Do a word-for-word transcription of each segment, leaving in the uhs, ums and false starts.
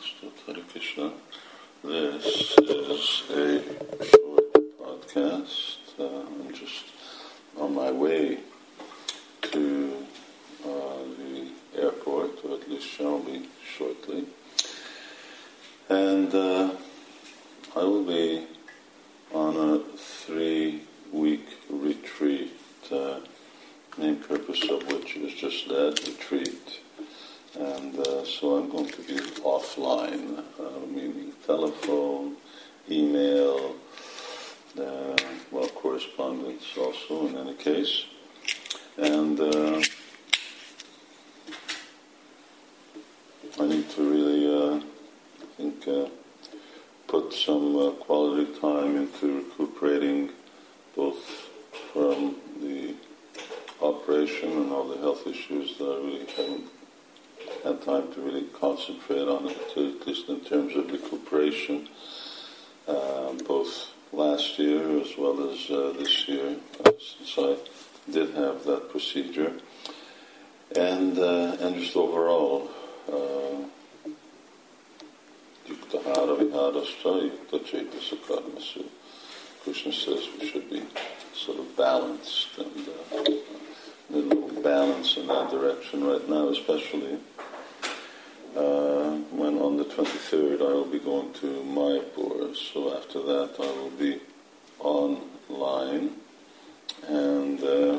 Understood. Hare Krishna. This is a short podcast. Uh, I'm just on my way to uh, the airport, or at least shall be shortly. And uh, I will be on a three-week retreat, uh, main purpose of which is just that, retreat. And uh, so I'm going to be offline, uh, meaning telephone, email, uh, well, correspondence also in any case. And uh, I need to really, uh, I think, uh, put some uh, quality time into recuperating both from the operation and all the health issues that I really haven't had time to really concentrate on it, at least in terms of recuperation, uh, both last year as well as uh, this year, uh, since I did have that procedure, and uh, and just overall, uh, yuktahara viharascha yukta cetasa karmasu. Krishna says we should be sort of balanced, and uh, a little balance in that direction right now, especially uh, when on the twenty-third I will be going to Mayapur. So after that I will be online, and uh,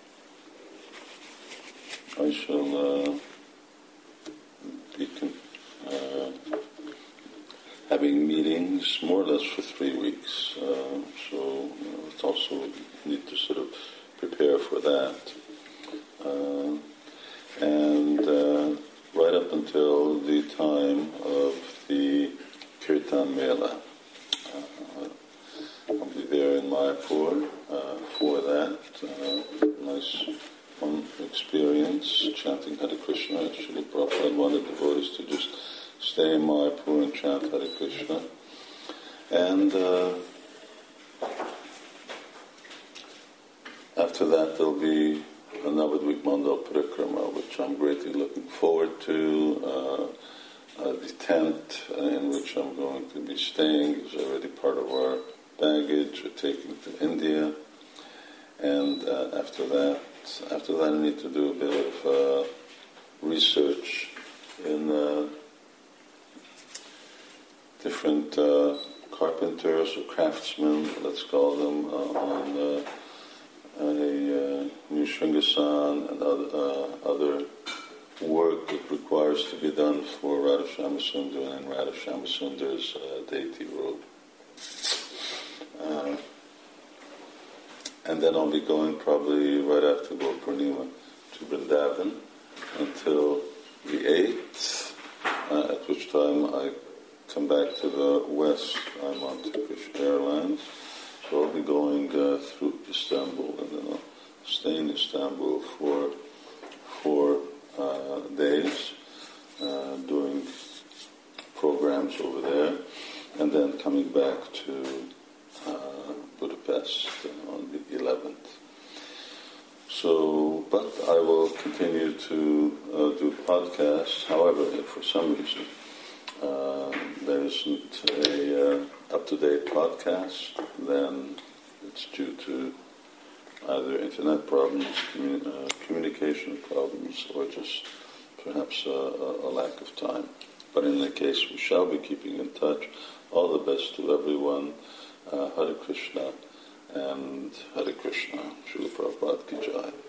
I shall uh, be con- uh, having meetings more or less for three weeks. Uh, so you know, it's also need to sort of prepare for that. Uh, and uh, right up until the time of the Kirtan Mela. Uh, I'll be there in Mayapur uh, for that. Uh, nice, fun experience, chanting Hare Krishna. Srila Prabhupada wanted devotees to just stay in Mayapur and chant Hare Krishna. And uh, after that there'll be a Navadvip Mandal Parikrama, which I'm greatly looking forward to. Uh, uh, the tent in which I'm going to be staying is already part of our baggage. We're taking to India. And uh, after that, after that I need to do a bit of uh, research in uh, different uh, carpenters or craftsmen, let's call them, uh, on uh, a uh, new Shringasan and other, uh, other work that requires to be done for Radha Shyamasundar and Radha Shyamasundars uh, deity robe. Uh, and then I'll be going probably right after Gaur Purnima to Vrindavan until the eighth, uh, at which time I come back to the west. I'm on Turkish Airlines. So I'll be going uh, through Istanbul, and then I'll stay in Istanbul for four uh, days, uh, doing programs over there, and then coming back to uh, Budapest on the eleventh. So, but I will continue to uh, do podcasts. However, if for some reason uh, there isn't a uh, up-to-date podcast, then it's due to either internet problems, commun- uh, communication problems, or just perhaps a, a, a lack of time. But in any case, we shall be keeping in touch. All the best to everyone. Uh, Hare Krishna and Hare Krishna. Srila Prabhupada ki Jai.